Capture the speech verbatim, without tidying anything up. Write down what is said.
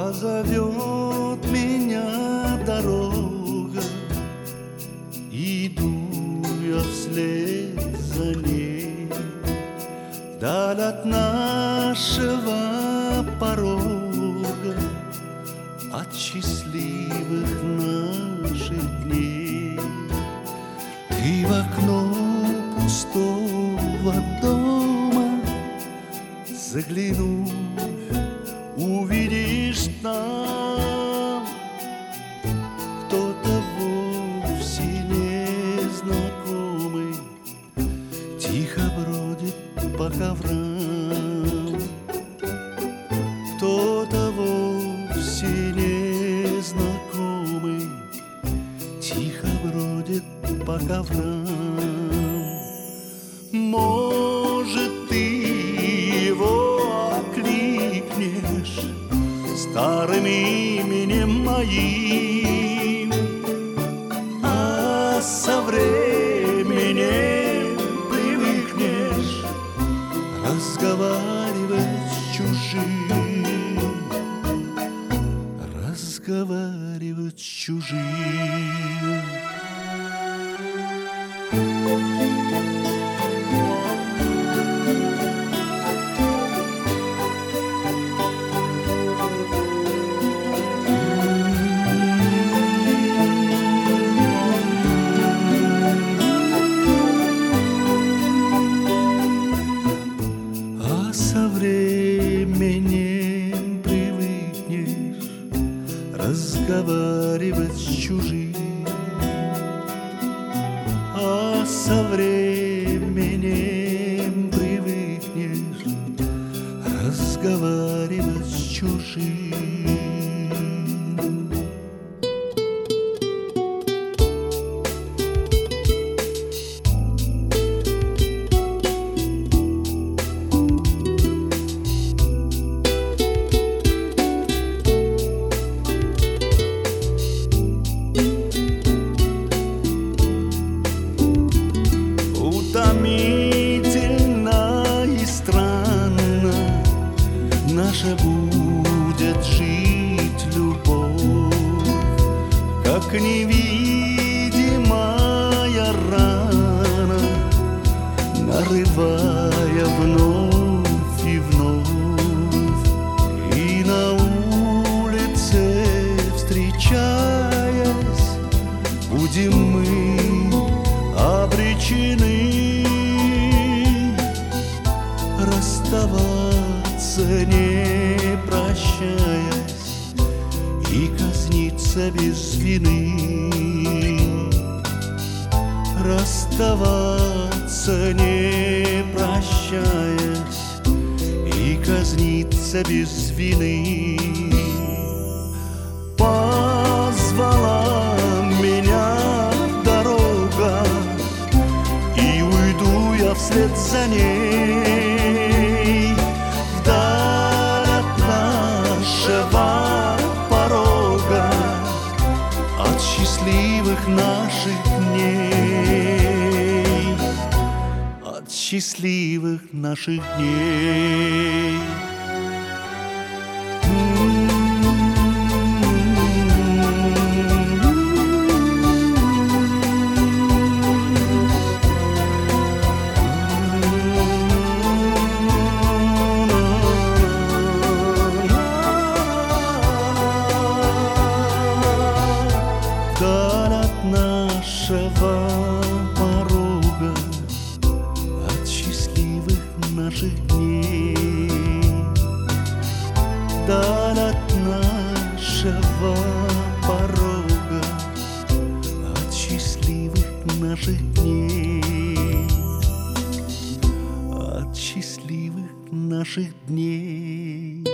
Позовет меня дорога, иду я вслед за ней, вдаль от нашего порога, от счастливых наших дней. Ты в окно пустого дома заглянув, увидишь там кто-то вовсе незнакомый тихо бродит по коврам. Кто-то вовсе незнакомый тихо бродит по коврам. Может, ты его окликнешь старым именем моим, а со временем привыкнешь разговаривать с чужим, разговаривать с чужим. Со временем привыкнешь разговаривать с чужим, а со временем привыкнешь разговаривать с чужим. Утомительно и странно наша будет жить любовь, как невидимая рана, нарывая вновь и вновь. И на улице встречаясь, будем мы обречены расставаться, не прощаясь, и казниться без вины. Расставаться, не прощаясь, и казниться без вины. Позвала меня дорога, и уйду я вслед за ней, вдаль от нашего порога, от счастливых наших дней, от счастливых наших дней. Вдаль от нашего порога, от счастливых наших дней, вдаль от нашего порога, от счастливых наших дней, от счастливых наших дней.